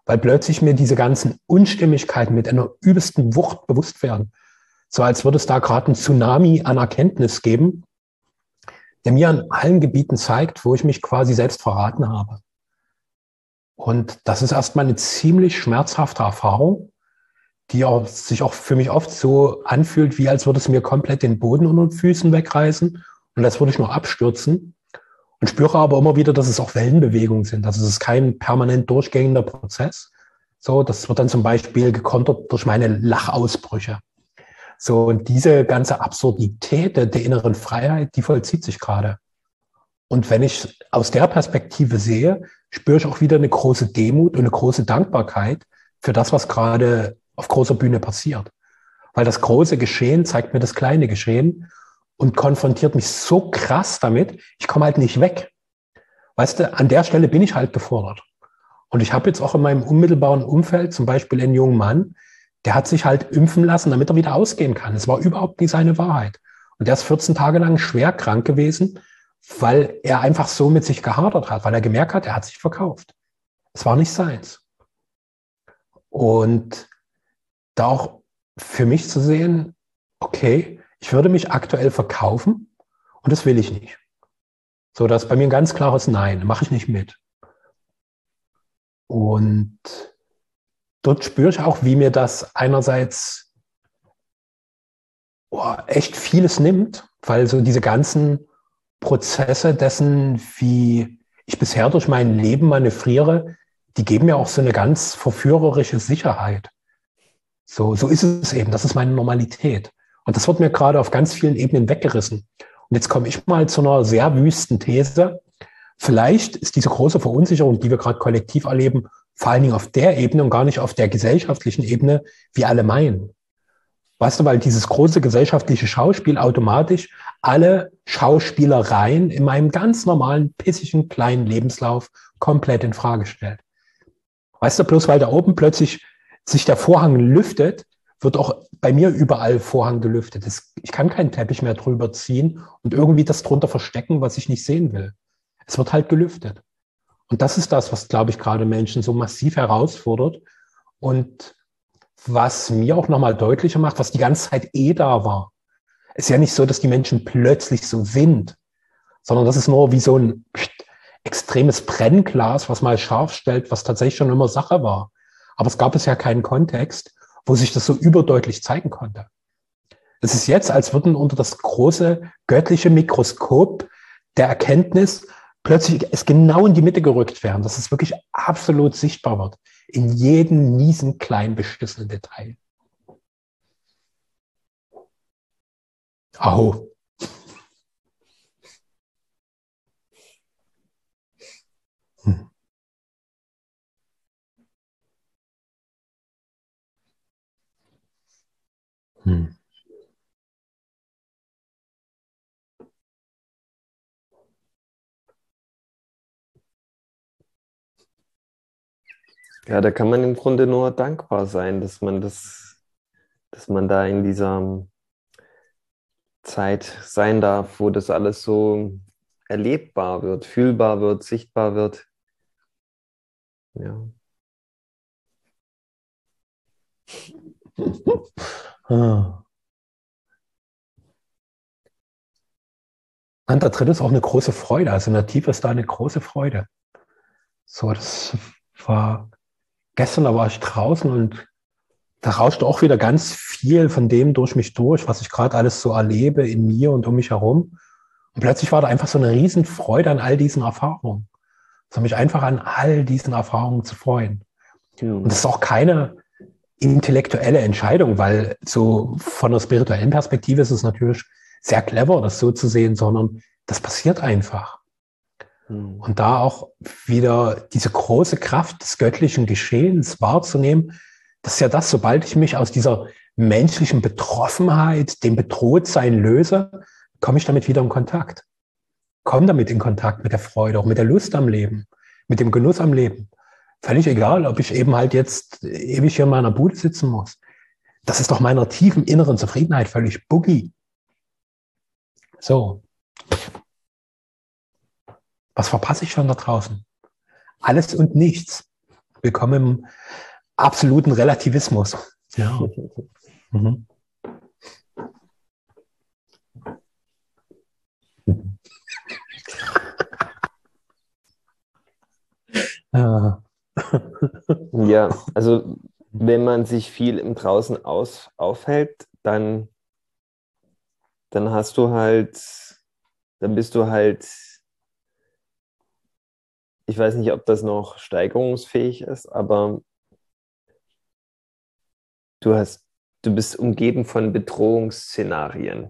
Speaker 1: weil plötzlich mir diese ganzen Unstimmigkeiten mit einer übelsten Wucht bewusst werden. So als würde es da gerade einen Tsunami an Erkenntnis geben, der mir an allen Gebieten zeigt, wo ich mich quasi selbst verraten habe. Und das ist erstmal eine ziemlich schmerzhafte Erfahrung, die auch, sich auch für mich oft so anfühlt, wie als würde es mir komplett den Boden unter den Füßen wegreißen und als würde ich nur abstürzen. Und spüre aber immer wieder, dass es auch Wellenbewegungen sind. Also es ist kein permanent durchgängender Prozess. So, das wird dann zum Beispiel gekontert durch meine Lachausbrüche. So, und diese ganze Absurdität der inneren Freiheit, die vollzieht sich gerade. Und wenn ich aus der Perspektive sehe, spüre ich auch wieder eine große Demut und eine große Dankbarkeit für das, was gerade auf großer Bühne passiert. Weil das große Geschehen zeigt mir das kleine Geschehen und konfrontiert mich so krass damit, ich komme halt nicht weg. Weißt du, an der Stelle bin ich halt gefordert. Und ich habe jetzt auch in meinem unmittelbaren Umfeld zum Beispiel einen jungen Mann, der hat sich halt impfen lassen, damit er wieder ausgehen kann. Es war überhaupt nicht seine Wahrheit. Und der ist 14 Tage lang schwer krank gewesen, weil er einfach so mit sich gehadert hat, weil er gemerkt hat, er hat sich verkauft. Es war nicht seins. Und da auch für mich zu sehen, okay, ich würde mich aktuell verkaufen und das will ich nicht. So, das ist bei mir ein ganz klares Nein, mache ich nicht mit. Und dort spüre ich auch, wie mir das einerseits echt vieles nimmt, weil so diese ganzen Prozesse dessen, wie ich bisher durch mein Leben manövriere, die geben mir auch so eine ganz verführerische Sicherheit. So ist es eben, das ist meine Normalität. Und das wird mir gerade auf ganz vielen Ebenen weggerissen. Und jetzt komme ich mal zu einer sehr wüsten These. Vielleicht ist diese große Verunsicherung, die wir gerade kollektiv erleben, vor allen Dingen auf der Ebene und gar nicht auf der gesellschaftlichen Ebene, wie alle meinen. Weißt du, weil dieses große gesellschaftliche Schauspiel automatisch alle Schauspielereien in meinem ganz normalen, pissigen, kleinen Lebenslauf komplett in Frage stellt. Weißt du, bloß weil da oben plötzlich sich der Vorhang lüftet, wird auch bei mir überall Vorhang gelüftet. Ich kann keinen Teppich mehr drüber ziehen und irgendwie das drunter verstecken, was ich nicht sehen will. Es wird halt gelüftet. Und das ist das, was, glaube ich, gerade Menschen so massiv herausfordert und was mir auch nochmal deutlicher macht, was die ganze Zeit da war. Es ist ja nicht so, dass die Menschen plötzlich so sind, sondern das ist nur wie so ein extremes Brennglas, was mal scharf stellt, was tatsächlich schon immer Sache war. Aber es gab bisher keinen Kontext, wo sich das so überdeutlich zeigen konnte. Es ist jetzt, als würden unter das große göttliche Mikroskop der Erkenntnis plötzlich es genau in die Mitte gerückt werden, dass es wirklich absolut sichtbar wird, in jedem miesen, kleinen, beschissenen Detail. Aho. Hm. Hm.
Speaker 2: Ja, da kann man im Grunde nur dankbar sein, dass man da in dieser Zeit sein darf, wo das alles so erlebbar wird, fühlbar wird, sichtbar wird. Ja.
Speaker 1: Ah. Und da drin ist auch eine große Freude. Also in der Tiefe ist da eine große Freude. So, das war gestern, da war ich draußen und da rauschte auch wieder ganz viel von dem durch mich durch, was ich gerade alles so erlebe in mir und um mich herum. Und plötzlich war da einfach so eine Riesenfreude an all diesen Erfahrungen. Also mich einfach an all diesen Erfahrungen zu freuen. Und das ist auch keine intellektuelle Entscheidung, weil so von der spirituellen Perspektive ist es natürlich sehr clever, das so zu sehen, sondern das passiert einfach. Und da auch wieder diese große Kraft des göttlichen Geschehens wahrzunehmen, das ist ja das, sobald ich mich aus dieser menschlichen Betroffenheit, dem Bedrohtsein löse, komme ich damit wieder in Kontakt. Komme damit in Kontakt mit der Freude, auch mit der Lust am Leben, mit dem Genuss am Leben. Völlig egal, ob ich eben halt jetzt ewig hier in meiner Bude sitzen muss. Das ist doch meiner tiefen inneren Zufriedenheit völlig boogie. So. Was verpasse ich schon da draußen? Alles und nichts. willkommen im absoluten Relativismus. Ja. Mhm. Ja.
Speaker 2: Ja, also wenn man sich viel im Draußen aufhält, dann hast du halt, dann bist du halt, ich weiß nicht, ob das noch steigerungsfähig ist, aber du hast, du bist umgeben von Bedrohungsszenarien.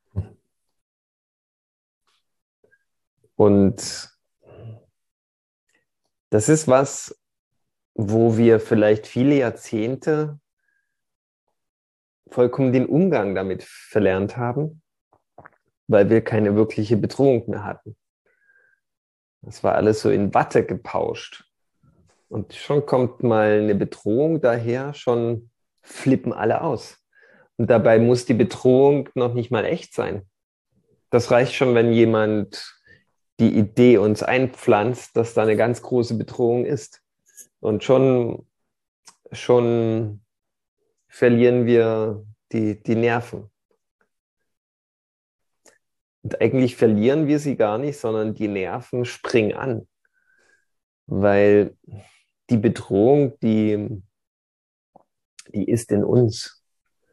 Speaker 2: Und das ist was, wo wir vielleicht viele Jahrzehnte vollkommen den Umgang damit verlernt haben, weil wir keine wirkliche Bedrohung mehr hatten. Das war alles so in Watte gepauscht. Und schon kommt mal eine Bedrohung daher, schon flippen alle aus. Und dabei muss die Bedrohung noch nicht mal echt sein. Das reicht schon, wenn jemand die Idee uns einpflanzt, dass da eine ganz große Bedrohung ist. Und schon verlieren wir die Nerven. Und eigentlich verlieren wir sie gar nicht, sondern die Nerven springen an. Weil die Bedrohung, die ist in uns.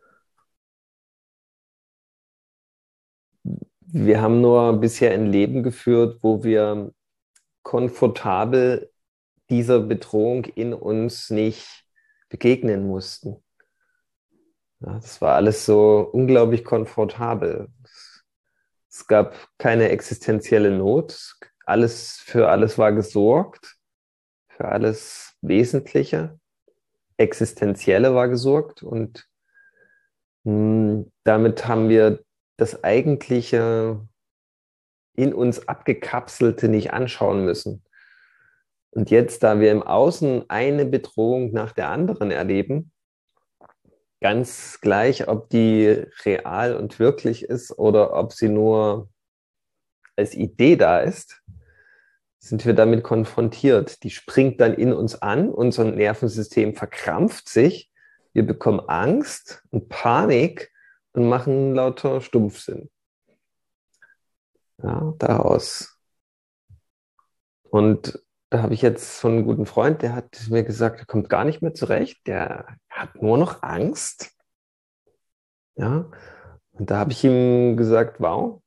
Speaker 2: Wir haben nur bisher ein Leben geführt, wo wir komfortabel dieser Bedrohung in uns nicht begegnen mussten. Ja, das war alles so unglaublich komfortabel. Es gab keine existenzielle Not. Für alles war gesorgt, für alles Wesentliche. Existenzielle war gesorgt und damit haben wir das Eigentliche in uns abgekapselte nicht anschauen müssen. Und jetzt, da wir im Außen eine Bedrohung nach der anderen erleben, ganz gleich, ob die real und wirklich ist oder ob sie nur als Idee da ist, sind wir damit konfrontiert. Die springt dann in uns an, unser Nervensystem verkrampft sich, wir bekommen Angst und Panik und machen lauter Stumpfsinn. Ja, daraus. Und da habe ich jetzt so einen guten Freund, der hat mir gesagt, er kommt gar nicht mehr zurecht, der hat nur noch Angst. Ja, und da habe ich ihm gesagt, wow,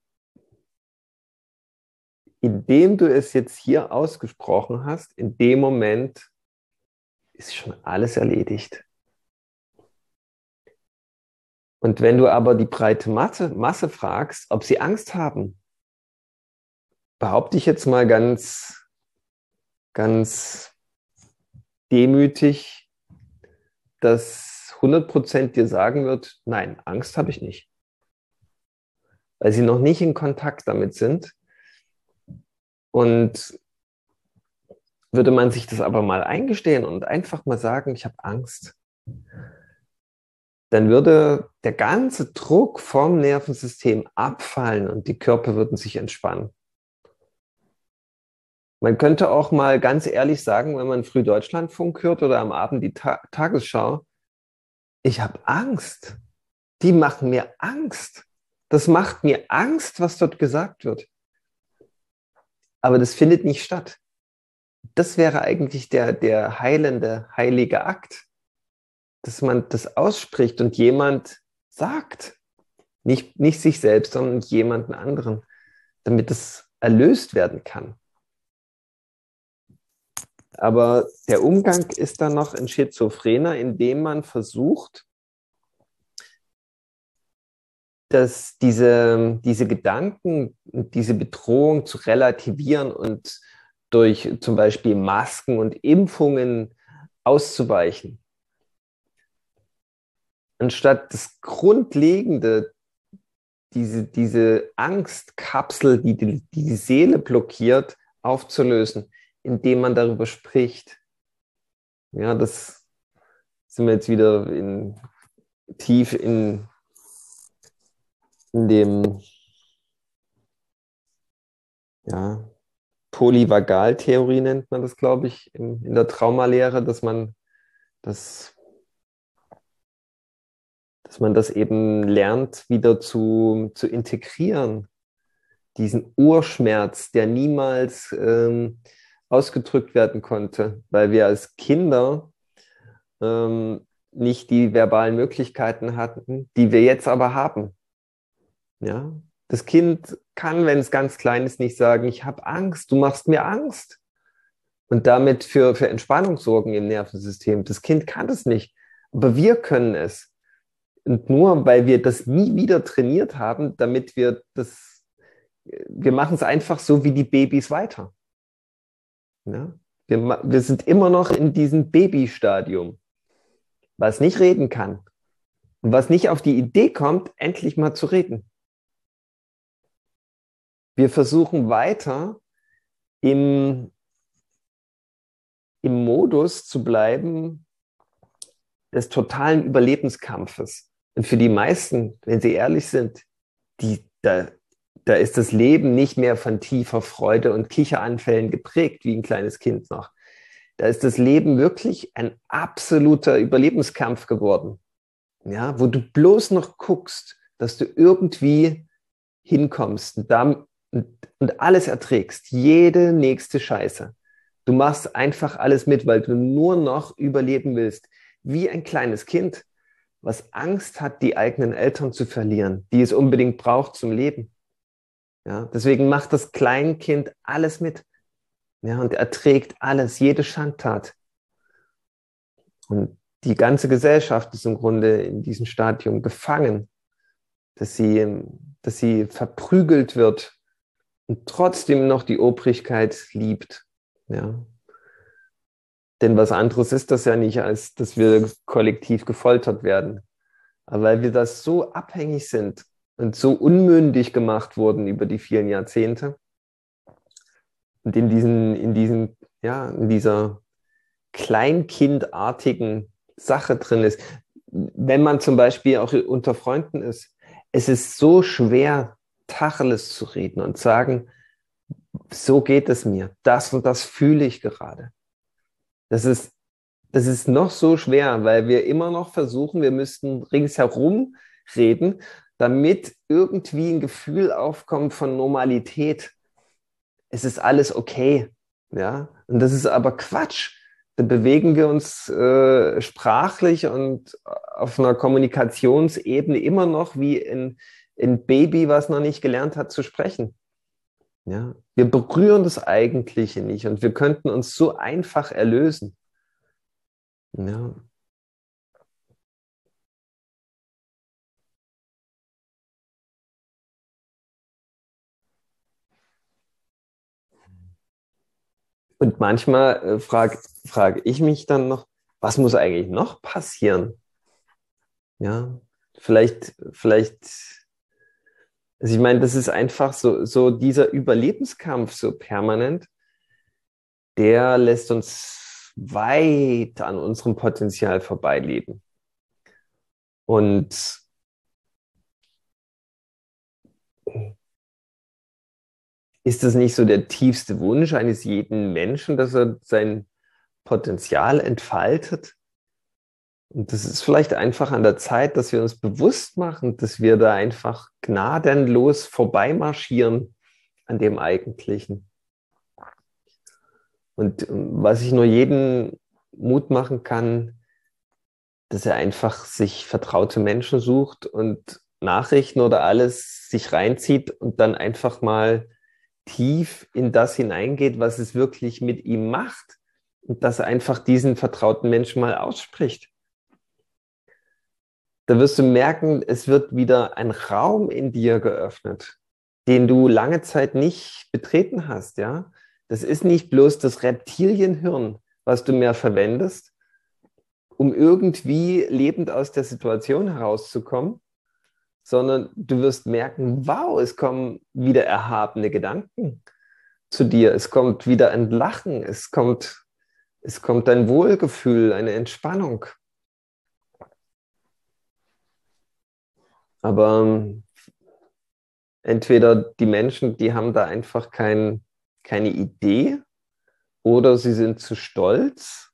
Speaker 2: indem du es jetzt hier ausgesprochen hast, in dem Moment ist schon alles erledigt. Und wenn du aber die breite Masse fragst, ob sie Angst haben, behaupte ich jetzt mal ganz demütig, dass 100% dir sagen wird, nein, Angst habe ich nicht. Weil sie noch nicht in Kontakt damit sind. Und würde man sich das aber mal eingestehen und einfach mal sagen, ich habe Angst, dann würde der ganze Druck vom Nervensystem abfallen und die Körper würden sich entspannen. Man könnte auch mal ganz ehrlich sagen, wenn man früh Deutschlandfunk hört oder am Abend die Tagesschau, ich habe Angst. Die machen mir Angst. Das macht mir Angst, was dort gesagt wird. Aber das findet nicht statt. Das wäre eigentlich der heilende, heilige Akt, dass man das ausspricht und jemand sagt, nicht sich selbst, sondern jemanden anderen, damit es erlöst werden kann. Aber der Umgang ist dann noch ein schizophrener, indem man versucht, dass diese Gedanken, diese Bedrohung zu relativieren und durch zum Beispiel Masken und Impfungen auszuweichen. Anstatt das Grundlegende, diese Angstkapsel, die Seele blockiert, aufzulösen, indem man darüber spricht. Ja, das sind wir jetzt wieder tief in dem ja, Polyvagaltheorie nennt man das, glaube ich, in der Traumalehre, das, dass man das eben lernt, wieder zu integrieren. Diesen Urschmerz, der niemals ausgedrückt werden konnte, weil wir als Kinder nicht die verbalen Möglichkeiten hatten, die wir jetzt aber haben. Ja? Das Kind kann, wenn es ganz klein ist, nicht sagen, ich habe Angst, du machst mir Angst. Und damit für Entspannung sorgen im Nervensystem. Das Kind kann das nicht, aber wir können es. Und nur weil wir das nie wieder trainiert haben, wir machen es einfach so wie die Babys weiter. Ja? Wir sind immer noch in diesem Babystadium, was nicht reden kann und was nicht auf die Idee kommt, endlich mal zu reden. Wir versuchen weiter im Modus zu bleiben des totalen Überlebenskampfes. Und für die meisten, wenn sie ehrlich sind, da ist das Leben nicht mehr von tiefer Freude und Kicheranfällen geprägt, wie ein kleines Kind noch. Da ist das Leben wirklich ein absoluter Überlebenskampf geworden. Ja, wo du bloß noch guckst, dass du irgendwie hinkommst und alles erträgst, jede nächste Scheiße. Du machst einfach alles mit, weil du nur noch überleben willst. Wie ein kleines Kind, was Angst hat, die eigenen Eltern zu verlieren, die es unbedingt braucht zum Leben. Ja, deswegen macht das Kleinkind alles mit. Ja, und erträgt alles, jede Schandtat. Und die ganze Gesellschaft ist im Grunde in diesem Stadium gefangen, dass sie verprügelt wird und trotzdem noch die Obrigkeit liebt. Ja. Denn was anderes ist das ja nicht, als dass wir kollektiv gefoltert werden. Aber weil wir das so abhängig sind und so unmündig gemacht wurden über die vielen Jahrzehnte und in dieser kleinkindartigen Sache drin ist, wenn man zum Beispiel auch unter Freunden ist, es ist so schwer, Tacheles zu reden und sagen, so geht es mir, das und das fühle ich gerade. Das ist noch so schwer, weil wir immer noch versuchen, wir müssten ringsherum reden, damit irgendwie ein Gefühl aufkommt von Normalität. Es ist alles okay. Ja? Und das ist aber Quatsch. Da bewegen wir uns sprachlich und auf einer Kommunikationsebene immer noch wie ein Baby, was noch nicht gelernt hat zu sprechen. Ja? Wir berühren das Eigentliche nicht und wir könnten uns so einfach erlösen. Ja. Und manchmal frag ich mich dann noch, was muss eigentlich noch passieren? Ja, vielleicht, also ich meine, das ist einfach so dieser Überlebenskampf so permanent, der lässt uns weit an unserem Potenzial vorbeileben. Und ist das nicht so der tiefste Wunsch eines jeden Menschen, dass er sein Potenzial entfaltet? Und das ist vielleicht einfach an der Zeit, dass wir uns bewusst machen, dass wir da einfach gnadenlos vorbeimarschieren an dem Eigentlichen. Und was ich nur jedem Mut machen kann, dass er einfach sich vertraute Menschen sucht und Nachrichten oder alles sich reinzieht und dann einfach mal tief in das hineingeht, was es wirklich mit ihm macht und dass er einfach diesen vertrauten Menschen mal ausspricht. Da wirst du merken, es wird wieder ein Raum in dir geöffnet, den du lange Zeit nicht betreten hast, ja. Das ist nicht bloß das Reptilienhirn, was du mehr verwendest, um irgendwie lebend aus der Situation herauszukommen, sondern du wirst merken, wow, es kommen wieder erhabene Gedanken zu dir, es kommt wieder ein Lachen, es kommt ein Wohlgefühl, eine Entspannung. Aber entweder die Menschen, die haben da einfach kein keine Idee oder sie sind zu stolz.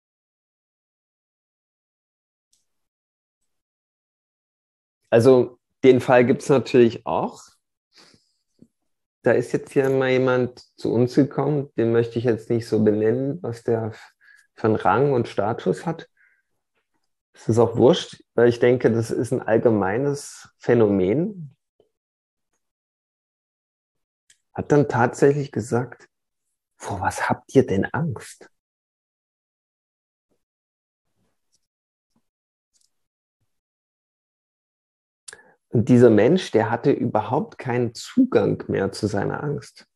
Speaker 2: Also den Fall gibt es natürlich auch. Da ist jetzt hier mal jemand zu uns gekommen, den möchte ich jetzt nicht so benennen, was der für einen Rang und Status hat. Es ist auch wurscht, weil ich denke, das ist ein allgemeines Phänomen. Hat dann tatsächlich gesagt, vor was habt ihr denn Angst? Und dieser Mensch, der hatte überhaupt keinen Zugang mehr zu seiner Angst.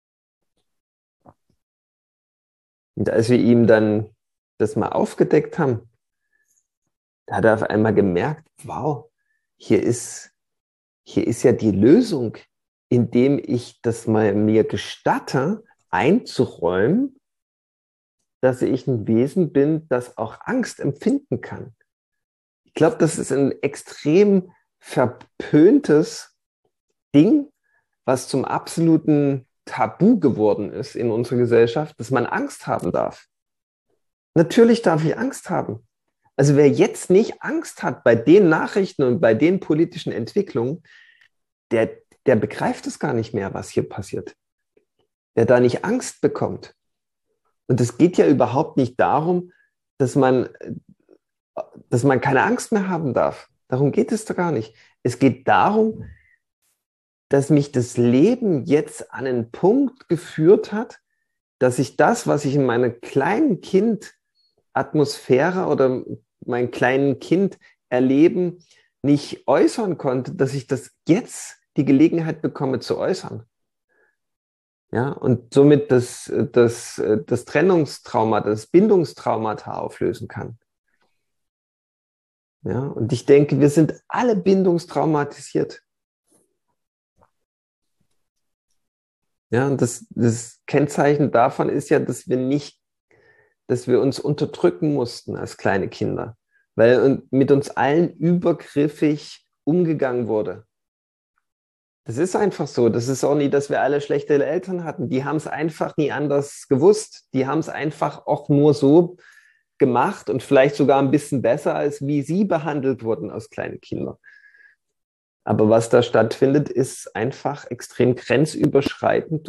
Speaker 2: Und als wir ihm dann das mal aufgedeckt haben, da hat er auf einmal gemerkt, wow, hier ist, hier ist ja die Lösung, indem ich das mal mir gestatte, einzuräumen, dass ich ein Wesen bin, das auch Angst empfinden kann. Ich glaube, das ist ein extrem verpöntes Ding, was zum absoluten Tabu geworden ist in unserer Gesellschaft, dass man Angst haben darf. Natürlich darf ich Angst haben. Also wer jetzt nicht Angst hat bei den Nachrichten und bei den politischen Entwicklungen, der begreift es gar nicht mehr, was hier passiert. Der da nicht Angst bekommt. Und es geht ja überhaupt nicht darum, dass man, dass man keine Angst mehr haben darf. Darum geht es doch gar nicht. Es geht darum, dass mich das Leben jetzt an einen Punkt geführt hat, dass ich das, was ich in meiner kleinen Kind-Atmosphäre oder mein kleinen Kind erleben nicht äußern konnte, dass ich das jetzt die Gelegenheit bekomme zu äußern. Ja, und somit das Trennungstrauma, das Bindungstraumata auflösen kann. Ja, und ich denke, wir sind alle bindungstraumatisiert. Ja, und das Kennzeichen davon ist ja, dass wir uns unterdrücken mussten als kleine Kinder, weil mit uns allen übergriffig umgegangen wurde. Das ist einfach so. Das ist auch nie, dass wir alle schlechte Eltern hatten. Die haben es einfach nie anders gewusst. Die haben es einfach auch nur so gemacht und vielleicht sogar ein bisschen besser, als wie sie behandelt wurden als kleine Kinder. Aber was da stattfindet, ist einfach extrem grenzüberschreitend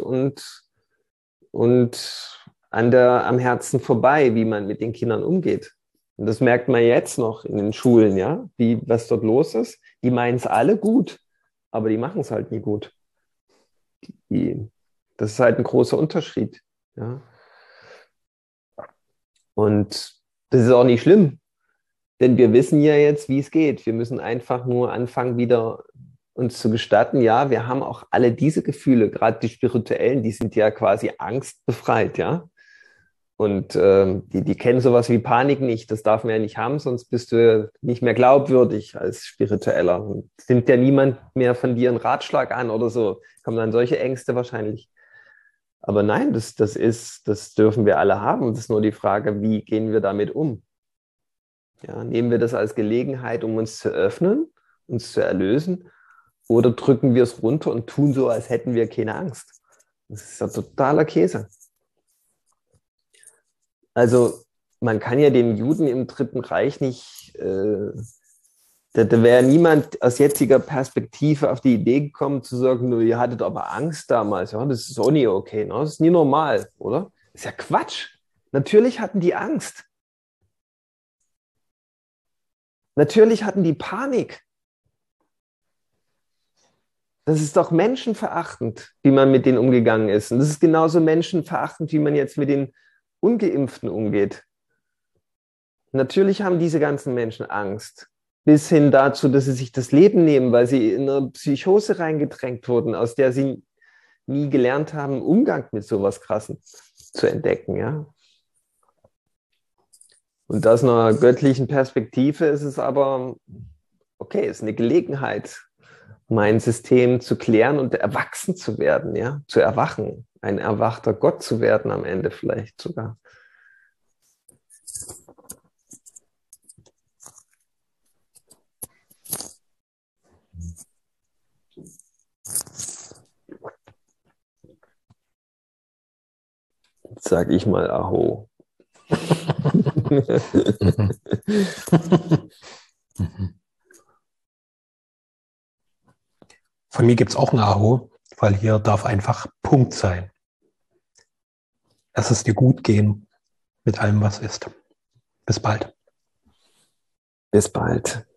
Speaker 2: und am Herzen vorbei, wie man mit den Kindern umgeht. Und das merkt man jetzt noch in den Schulen, ja, was dort los ist. Die meinen es alle gut, aber die machen es halt nie gut. Das ist halt ein großer Unterschied. Ja. Und das ist auch nicht schlimm, denn wir wissen ja jetzt, wie es geht. Wir müssen einfach nur anfangen, wieder uns zu gestatten, ja, wir haben auch alle diese Gefühle, gerade die spirituellen, die sind ja quasi angstbefreit, ja. Und die kennen sowas wie Panik nicht. Das darf man ja nicht haben, sonst bist du nicht mehr glaubwürdig als Spiritueller. Und nimmt ja niemand mehr von dir einen Ratschlag an oder so. Kommen dann solche Ängste wahrscheinlich. Aber nein, das dürfen wir alle haben. Das ist nur die Frage, wie gehen wir damit um? Ja, nehmen wir das als Gelegenheit, um uns zu öffnen, uns zu erlösen, oder drücken wir es runter und tun so, als hätten wir keine Angst? Das ist ja totaler Käse. Also man kann ja den Juden im Dritten Reich nicht, da wäre niemand aus jetziger Perspektive auf die Idee gekommen zu sagen, nur ihr hattet aber Angst damals, ja, das ist auch nie okay, ne? Das ist nie normal, oder? Das ist ja Quatsch. Natürlich hatten die Angst. Natürlich hatten die Panik. Das ist doch menschenverachtend, wie man mit denen umgegangen ist. Und das ist genauso menschenverachtend, wie man jetzt mit den Ungeimpften umgeht. Natürlich haben diese ganzen Menschen Angst. Bis hin dazu, dass sie sich das Leben nehmen, weil sie in eine Psychose reingedrängt wurden, aus der sie nie gelernt haben, Umgang mit sowas Krassen zu entdecken. Ja? Und aus einer göttlichen Perspektive ist es aber, okay, ist eine Gelegenheit, mein System zu klären und erwachsen zu werden, ja, zu erwachen, ein erwachter Gott zu werden am Ende vielleicht sogar. Sag ich mal Aho.
Speaker 1: Von mir gibt es auch ein Aho, weil hier darf einfach Punkt sein. Lass es dir gut gehen mit allem, was ist. Bis bald.
Speaker 2: Bis bald.